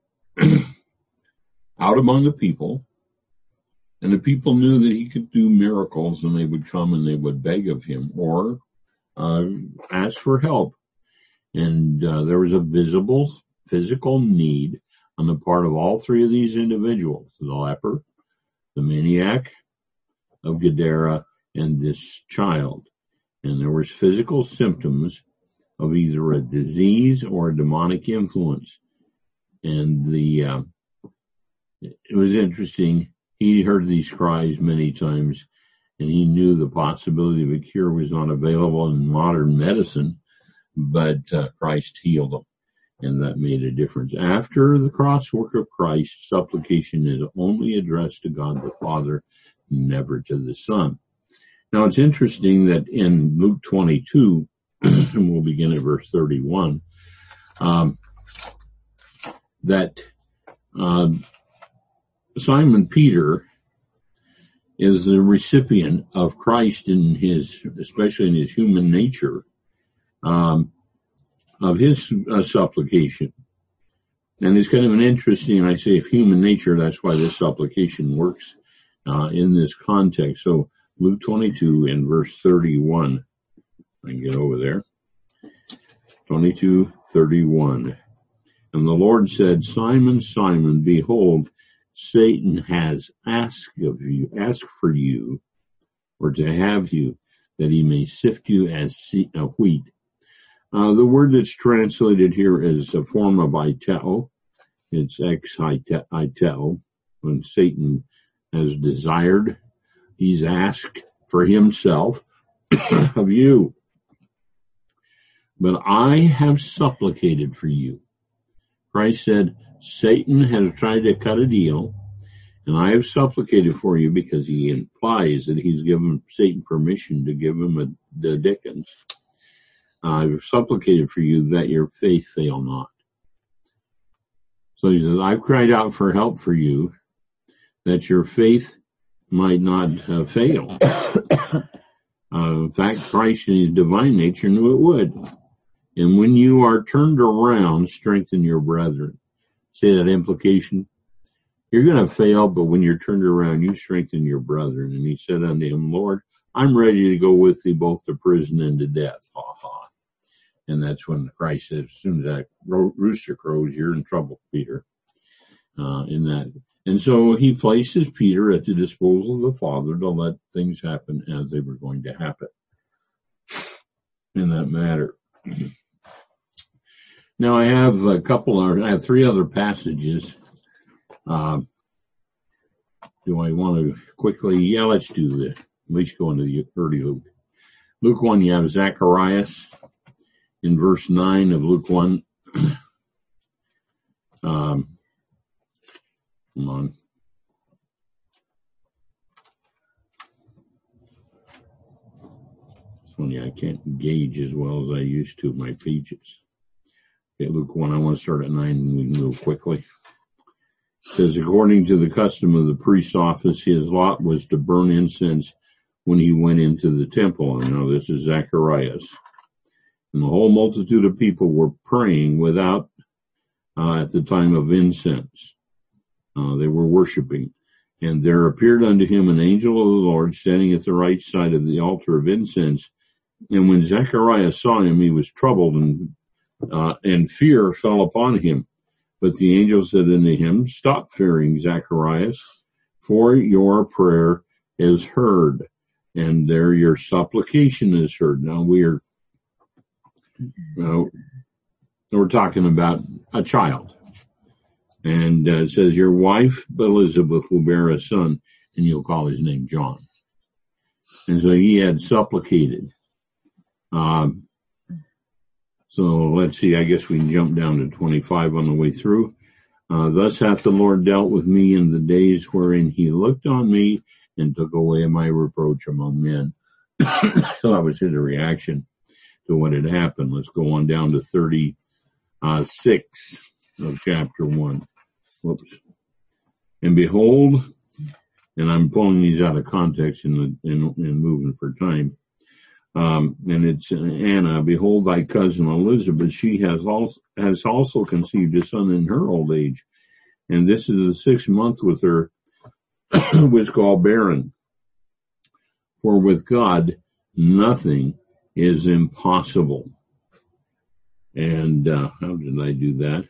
out among the people, and the people knew that he could do miracles, and they would come and they would beg of him or uh, ask for help. And uh, there was a visible physical need on the part of all three of these individuals, the leper, the maniac of Gadara, and this child. And there was physical symptoms of either a disease or a demonic influence. And the uh, it was interesting. He heard these cries many times, and he knew the possibility of a cure was not available in modern medicine, but uh, Christ healed them, and that made a difference. After the cross work of Christ, supplication is only addressed to God the Father, never to the Son. Now, it's interesting that in Luke twenty-two, and we'll begin at verse thirty-one, um, that uh, Simon Peter is the recipient of Christ in his, especially in his human nature, um, of his uh, supplication. And it's kind of an interesting, I say, of human nature, that's why this supplication works uh, in this context. So Luke twenty-two and verse thirty-one, I can get over there, twenty-two thirty-one. And the Lord said, Simon, Simon, behold, Satan has asked of you, asked for you, or to have you, that he may sift you as wheat. Uh, the word that's translated here is a form of iteo. It's ex iteo. When Satan has desired, he's asked for himself of you. but I have supplicated for you. Christ said, Satan has tried to cut a deal, and I have supplicated for you, because he implies that he's given Satan permission to give him a, the dickens. I've supplicated for you that your faith fail not. So he says, I've cried out for help for you, that your faith might not uh, fail. uh, in fact, Christ in his divine nature knew it would. And when you are turned around, strengthen your brethren. See that implication? You're going to fail, but when you're turned around, you strengthen your brethren. And he said unto him, Lord, I'm ready to go with thee both to prison and to death. Ha ha. And that's when Christ says, as soon as that rooster crows, you're in trouble, Peter. Uh, in that. And so he places Peter at the disposal of the Father to let things happen as they were going to happen in that matter. Now I have a couple of, I have three other passages. Uh, do I want to quickly? Yeah, let's do the, at least go into the early Luke. Luke one, you have Zacharias in verse nine of Luke one. um, come on. This one, yeah, I can't gauge as well as I used to my pages. Okay, Luke one, I want to start at nine and we can move quickly. It says, according to the custom of the priest's office, his lot was to burn incense when he went into the temple. And now this is Zacharias. And the whole multitude of people were praying without, uh, at the time of incense. Uh, they were worshiping. And there appeared unto him an angel of the Lord standing at the right side of the altar of incense. And when Zacharias saw him, he was troubled, and, uh, and fear fell upon him. But the angel said unto him, stop fearing, Zacharias, for your prayer is heard, and there your supplication is heard. Now we are, uh, we're talking about a child. And uh, it says, your wife Elizabeth will bear a son, and you'll call his name John. And so he had supplicated. Um, So let's see, I guess we can jump down to twenty-five on the way through. Uh, thus hath the Lord dealt with me in the days wherein he looked on me and took away my reproach among men. So that was his reaction to what had happened. Let's go on down to thirty-six of chapter one. Whoops. And behold, and I'm pulling these out of context in the, in, in moving for time. Um, and it's Anna, behold thy cousin Elizabeth, she has also, has also conceived a son in her old age. And this is the sixth month with her, was called barren. For with God, nothing is impossible. And, uh, how did I do that?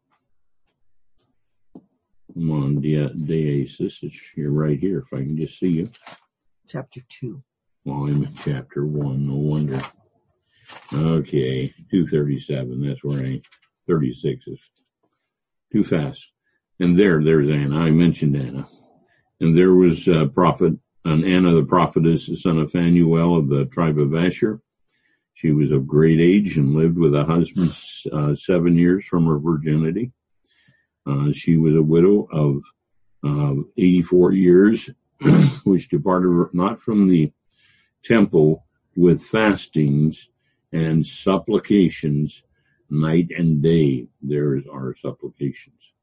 Come on, Deasis, you're right here, if I can just see you. Chapter two. Well, I'm in chapter one, no wonder. Okay, two thirty-seven, that's where I, thirty-six is too fast. And there, there's Anna, I mentioned Anna. And there was a prophet, and Anna the prophetess, the son of Phanuel of the tribe of Asher. She was of great age and lived with a husband uh, seven years from her virginity. Uh, she was a widow of uh, eighty-four years, which departed not from the temple with fastings and supplications night and day. There's our supplications.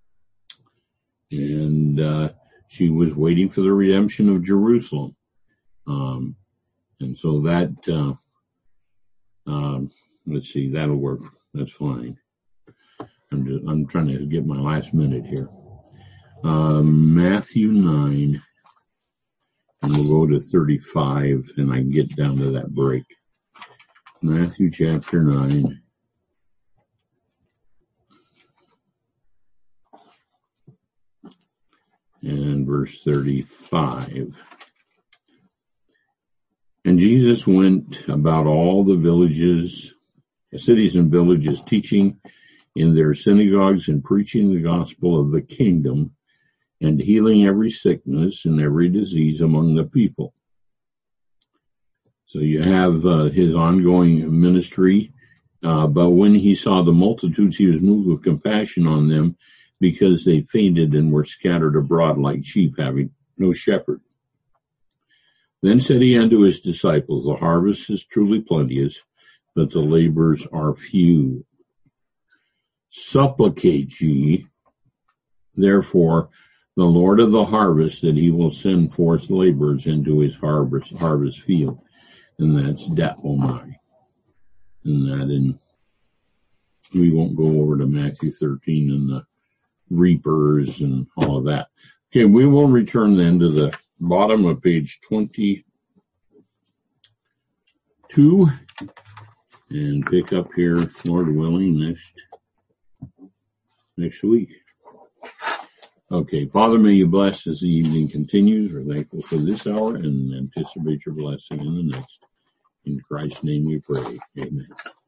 And uh, she was waiting for the redemption of Jerusalem. Um, and so that, uh, um, let's see, that'll work. That's fine. I'm just, I'm trying to get my last minute here. Uh, Matthew nine. And we'll go to thirty-five, and I can get down to that break. Matthew chapter nine. And verse thirty-five. And Jesus went about all the villages, cities and villages, teaching in their synagogues and preaching the gospel of the kingdom, and healing every sickness and every disease among the people. So you have uh, his ongoing ministry Uh, but when he saw the multitudes, he was moved with compassion on them, because they fainted and were scattered abroad like sheep, having no shepherd. Then said he unto his disciples, the harvest is truly plenteous, but the laborers are few. Supplicate ye, therefore, the Lord of the harvest, that he will send forth laborers into his harvest, harvest field. And that's Dapomai. And that in, we won't go over to Matthew thirteen and the reapers and all of that. Okay, we will return then to the bottom of page twenty-two and pick up here, Lord willing, next, next week. Okay, Father, may you bless as the evening continues. We're thankful for this hour and anticipate your blessing in the next. In Christ's name we pray. Amen.